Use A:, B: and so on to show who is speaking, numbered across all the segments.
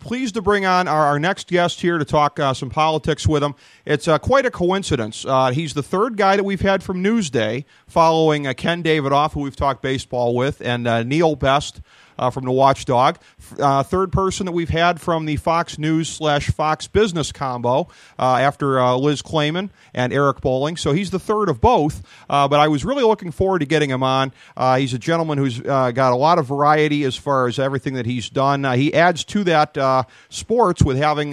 A: pleased to bring on our next guest here to talk some politics with him. It's quite a coincidence. He's the third guy that we've had from Newsday, following Ken Davidoff, who we've talked baseball with, and Neil Best from the Watchdog. Third person that we've had from the Fox News / Fox Business combo after Liz Clayman and Eric Bolling. So he's the third of both, but I was really looking forward to getting him on. He's a gentleman who's got a lot of variety as far as everything that he's done. He adds to that sports with having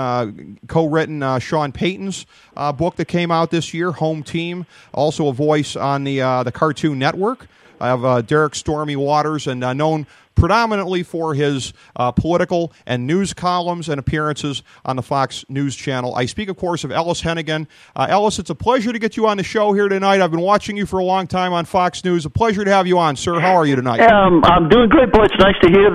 A: co-written Sean Payton's book that came out this year, Home Team, also a voice on the Cartoon Network. I have Derek Stormy Waters, and known predominantly for his political and news columns and appearances on the Fox News Channel. I speak, of course, of Ellis Hennigan. Ellis, it's a pleasure to get you on the show here tonight. I've been watching you for a long time on Fox News. A pleasure to have you on, sir. How are you tonight?
B: I'm doing great, boy. It's nice to hear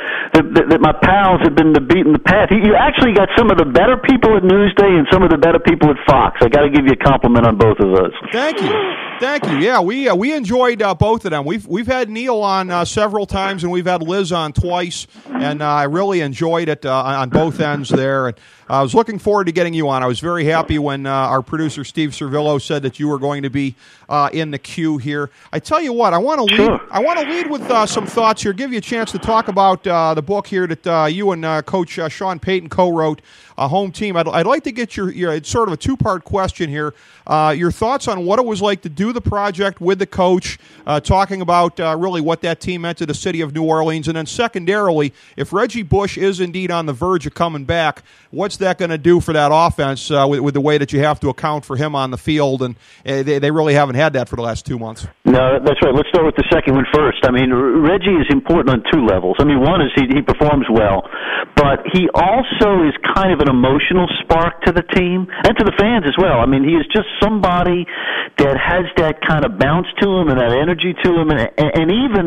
B: that my pals have been beating the path. You actually got some of the better people at Newsday and some of the better people at Fox. I got to give you a compliment on both of those.
A: Thank you. Yeah, we enjoyed both of them. We've had Neil on several times, and we've had Liz on twice, and I really enjoyed it on both ends there. And I was looking forward to getting you on. I was very happy when our producer Steve Servillo said that you were going to be in the queue here. I tell you what, I want to lead with some thoughts here. Give you a chance to talk about the book here that you and Coach Sean Payton co-wrote, Home Team. I'd like to get your it's sort of a two-part question here. Your thoughts on what it was like to do the project with the coach, talking about really what that team meant to the city of New Orleans, and then secondarily, if Reggie Bush is indeed on the verge of coming back, what's that going to do for that offense with the way that you have to account for him on the field? And they really haven't had that for the last 2 months.
B: No, that's right. Let's start with the second one first. I mean, Reggie is important on two levels. I mean, one is he performs well, but he also is kind of an emotional spark to the team and to the fans as well. I mean, he is just somebody that has that kind of bounce to him and that energy to him, and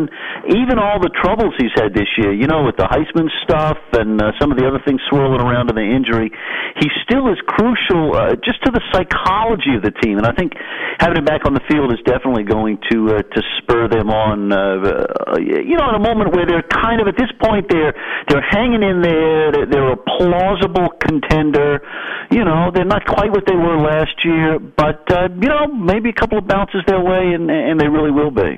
B: even all the troubles he's had this year, you know, with the Heisman stuff and some of the other things swirling around in the injury, he still is crucial just to the psychology of the team. And I think having him back on the field is definitely going to spur them on. You know, in a moment where they're kind of at this point they're hanging in there. They're a plausible contender. You know, they're not quite what they were last year, but you know, maybe a couple of bounces their way, and they really will be.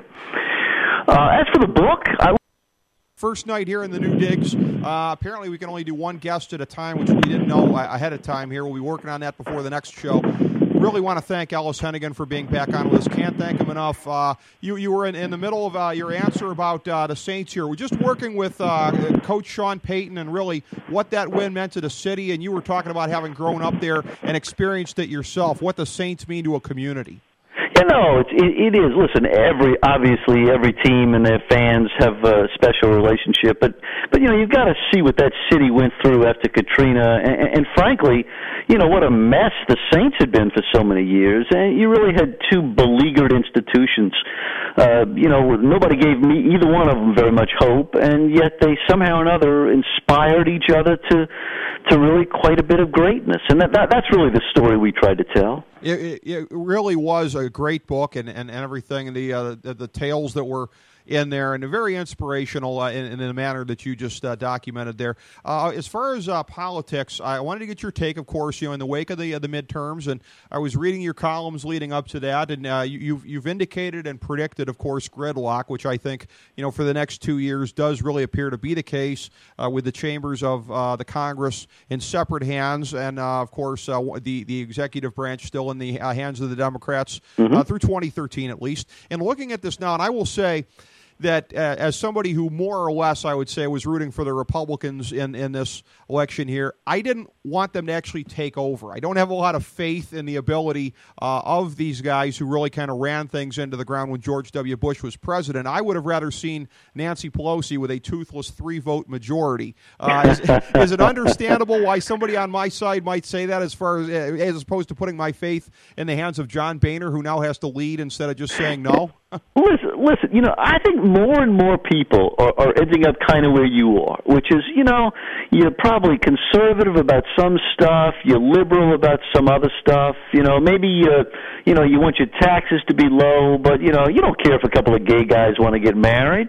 B: As for the book,
A: first night here in the new digs. Apparently we can only do one guest at a time, which we didn't know ahead of time here. We'll be working on that before the next show. Really want to thank Ellis Hennigan for being back on with us. Can't thank him enough. You were in the middle of your answer about the Saints here. We're just working with Coach Sean Payton and really what that win meant to the city, and you were talking about having grown up there and experienced it yourself, what the Saints mean to a community.
B: You know, it is. Listen, obviously every team and their fans have a special relationship, but you know, you've got to see what that city went through after Katrina, and frankly, you know, what a mess the Saints had been for so many years, and you really had two beleaguered institutions. You know, nobody gave either one of them very much hope, and yet they somehow or another inspired each other to really quite a bit of greatness, and that's really the story we tried to tell.
A: It really was a great book and everything, and the tales that were in there, and very inspirational in the manner that you just documented there. As far as politics, I wanted to get your take, of course, you know, in the wake of the midterms, and I was reading your columns leading up to that, and you've indicated and predicted, of course, gridlock, which I think, you know, for the next 2 years does really appear to be the case with the chambers of the Congress in separate hands, and of course the executive branch still in the hands of the Democrats through 2013 at least. And looking at this now, and I will say that as somebody who more or less, I would say, was rooting for the Republicans in this election here, I didn't want them to actually take over. I don't have a lot of faith in the ability of these guys who really kind of ran things into the ground when George W. Bush was president. I would have rather seen Nancy Pelosi with a toothless 3-vote majority. Is it understandable why somebody on my side might say that, as opposed to putting my faith in the hands of John Boehner, who now has to lead instead of just saying no?
B: Listen. I think more and more people are ending up kind of where you are, which is, you're probably conservative about some stuff, you're liberal about some other stuff. Maybe you want your taxes to be low, but you don't care if a couple of gay guys want to get married.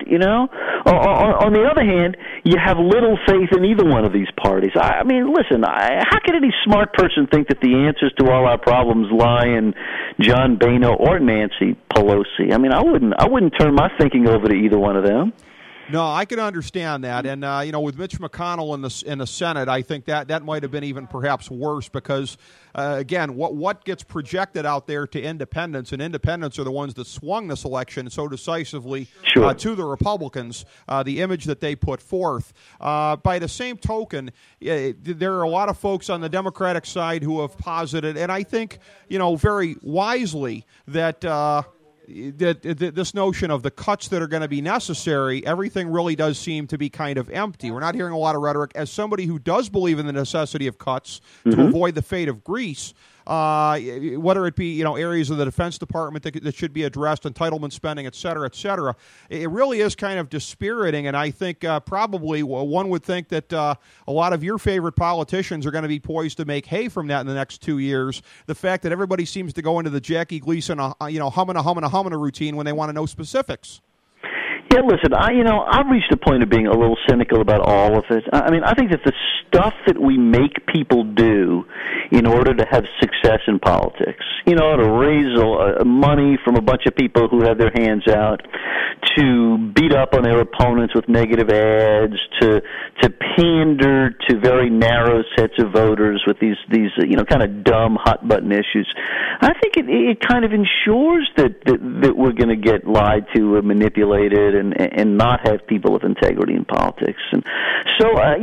B: On the other hand, you have little faith in either one of these parties. I mean, listen, how can any smart person think that the answers to all our problems lie in John Boehner or Nancy Pelosi? I mean, I wouldn't turn my thinking over to either one of them.
A: No, I can understand that, and with Mitch McConnell in the Senate, I think that might have been even perhaps worse because, again, what gets projected out there to independents, and independents are the ones that swung this election so decisively to the Republicans, the image that they put forth. By the same token, there are a lot of folks on the Democratic side who have posited, and I think very wisely that. This notion of the cuts that are going to be necessary, everything really does seem to be kind of empty. We're not hearing a lot of rhetoric. As somebody who does believe in the necessity of cuts to avoid the fate of Greece, whether it be areas of the Defense Department that should be addressed, entitlement spending, et cetera, it really is kind of dispiriting. And I think probably one would think that a lot of your favorite politicians are going to be poised to make hay from that in the next 2 years. The fact that everybody seems to go into the Jackie Gleason humming routine when they want to know specifics.
B: Yeah, listen, I've reached a point of being a little cynical about all of it. I mean, I think that the stuff that we make people do in order to have success in politics, to raise money from a bunch of people who have their hands out, to beat up on their opponents with negative ads, to pander to very narrow sets of voters with these kind of dumb hot button issues. I think it kind of ensures that we're going to get lied to or manipulated and not have people of integrity in politics. And so I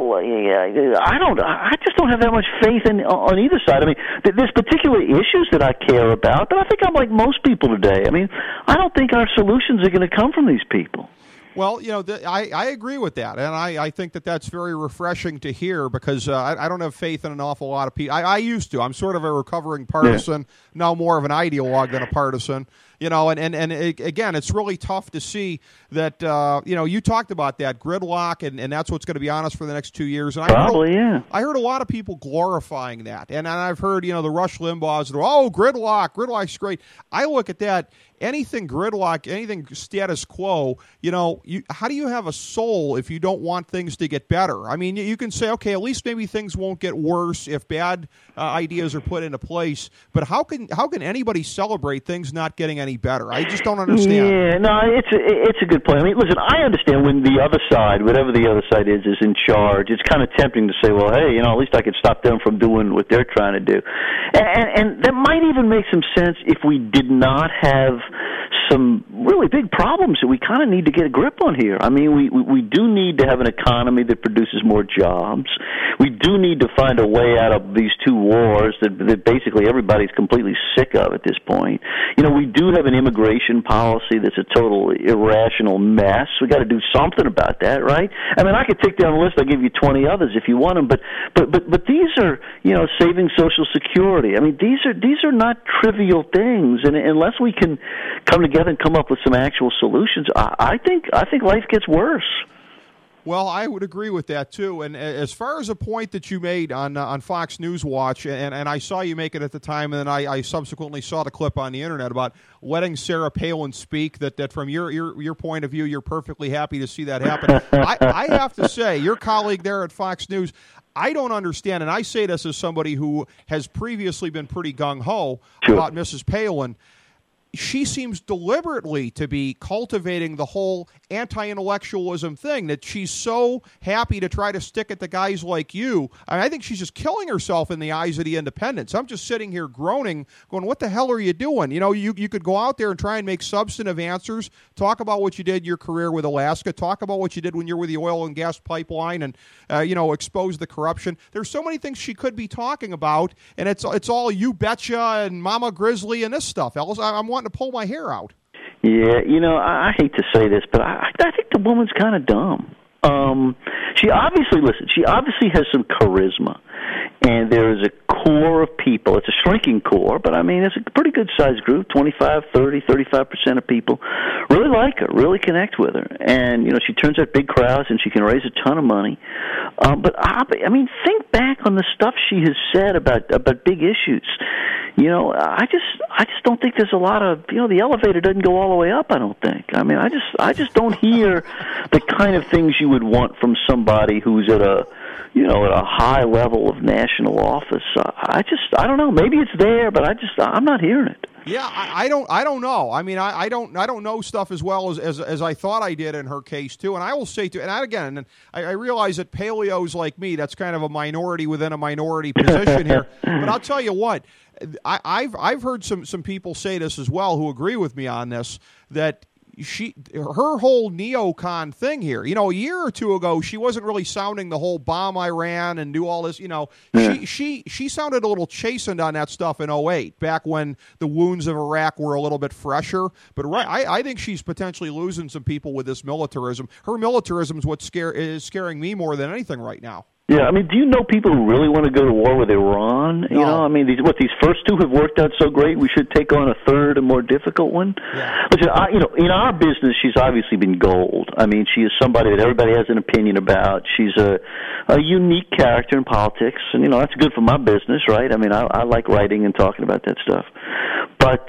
B: just don't have that much faith on either side. I mean, there's particular issues that I care about, but I think I'm like most people today. I mean, I don't think our solutions are going to come from these people.
A: Well, I agree with that, and I think that's very refreshing to hear because I don't have faith in an awful lot of people. I used to. I'm sort of a recovering partisan, now more of an ideologue than a partisan. And again, it's really tough to see that, you talked about that gridlock, and that's what's going to be on us for the next 2 years. And I heard a lot of people glorifying that. And I've heard, the Rush Limbaughs, gridlock's great. I look at that, anything gridlock, anything status quo, how do you have a soul if you don't want things to get better? I mean, you can say, okay, at least maybe things won't get worse if bad ideas are put into place. But how can anybody celebrate things not getting any better? I just don't understand.
B: Yeah, no, it's a good point. I mean, listen, I understand when the other side, whatever the other side is in charge. It's kind of tempting to say, well, hey, at least I could stop them from doing what they're trying to do. And that might even make some sense if we did not have some really big problems that we kind of need to get a grip on here. I mean, we do need to have an economy that produces more jobs. We do need to find a way out of these two wars that basically everybody's completely sick of at this point. We do have an immigration policy that's a total irrational mess. We got to do something about that, right? I mean, I could take down a list. I'll give you 20 others if you want them, but these are, saving Social Security. I mean, these are not trivial things, and unless we can come together and come up with some actual solutions, I think life gets worse.
A: Well, I would agree with that, too. And as far as a point that you made on Fox News Watch, and I saw you make it at the time, and then I subsequently saw the clip on the Internet about letting Sarah Palin speak, that from your point of view, you're perfectly happy to see that happen. I have to say, your colleague there at Fox News, I don't understand, and I say this as somebody who has previously been pretty gung-ho about Mrs. Palin. She seems deliberately to be cultivating the whole anti-intellectualism thing, that she's so happy to try to stick at the guys like you. I think she's just killing herself in the eyes of the independents. I'm just sitting here groaning, going, what the hell are you doing? You could go out there and try and make substantive answers, talk about what you did in your career with Alaska, talk about what you did when you were with the oil and gas pipeline, and expose the corruption. There's so many things she could be talking about, and it's all you betcha and Mama Grizzly and this stuff. I'm wanting to pull my hair out.
B: Yeah, I hate to say this, but I think the woman's kind of dumb. She obviously has some charisma, and there is a core of people. It's a shrinking core, but I mean, it's a pretty good-sized group, 25, 30, 35% of people really like her, really connect with her. And, she turns out big crowds, and she can raise a ton of money. But, I mean, think back on the stuff she has said about big issues. I just don't think there's a lot of, the elevator doesn't go all the way up, I don't think. I mean, I just don't hear the kind of things you would want from somebody who's at a high level of national office. I don't know. Maybe it's there, but I'm not hearing it.
A: Yeah, I don't know. I mean, I don't know stuff as well as I thought I did in her case too. And I will say too, and again, I realize that paleos like me, that's kind of a minority within a minority position here. But I'll tell you what, I've heard some people say this as well who agree with me on this, that her whole neocon thing here, a year or two ago, she wasn't really sounding the whole bomb Iran and do all this, she sounded a little chastened on that stuff in 2008, back when the wounds of Iraq were a little bit fresher. But I think she's potentially losing some people with this militarism. Her militarism is what is scaring me more than anything right now.
B: Yeah, I mean, do you know people who really want to go to war with Iran?
A: No.
B: I mean, these first two have worked out so great, we should take on a third, a more difficult one?
A: Yeah.
B: Listen, in our business, she's obviously been gold. I mean, she is somebody that everybody has an opinion about. She's a unique character in politics, and, that's good for my business, right? I mean, I like writing and talking about that stuff. But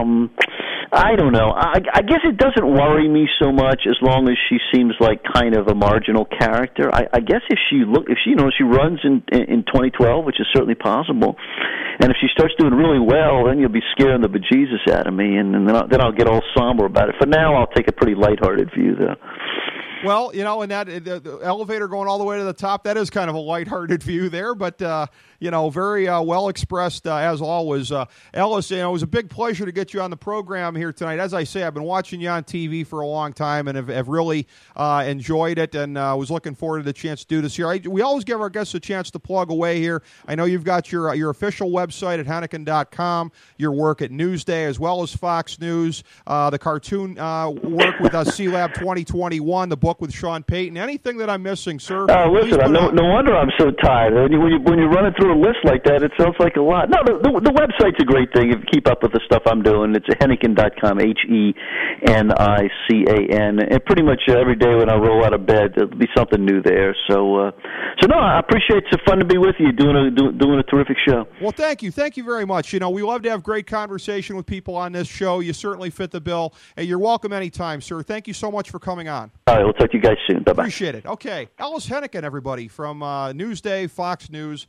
B: I don't know. I guess it doesn't worry me so much as long as she seems like kind of a marginal character. I guess if she runs in 2012, which is certainly possible, and if she starts doing really well, then you'll be scaring the bejesus out of me, and then I'll get all somber about it. For now, I'll take a pretty lighthearted view, though.
A: Well, and that the elevator going all the way to the top, that is kind of a lighthearted view there, but very well expressed as always. Ellis, it was a big pleasure to get you on the program here tonight. As I say, I've been watching you on TV for a long time and have really enjoyed it, and was looking forward to the chance to do this here. We always give our guests a chance to plug away here. I know you've got your official website at Hanneken.com, your work at Newsday as well as Fox News, the cartoon work with C-Lab 2021, the book with Sean Payton. Anything that I'm missing, sir?
B: Listen, no wonder I'm so tired. When you're running through a list like that, it sounds like a lot. No, the website's a great thing. If you keep up with the stuff I'm doing, it's Henneken.com, Henican. And pretty much every day when I roll out of bed, there'll be something new there. So no, I appreciate it. It's fun to be with you, doing a terrific show.
A: Well, thank you very much. We love to have great conversation with people on this show. You certainly fit the bill. Hey, you're welcome anytime, sir. Thank you so much for coming on.
B: All right, we'll talk to you guys soon. Bye-bye.
A: Appreciate it. Okay, Ellis Henneken, everybody, from Newsday, Fox News.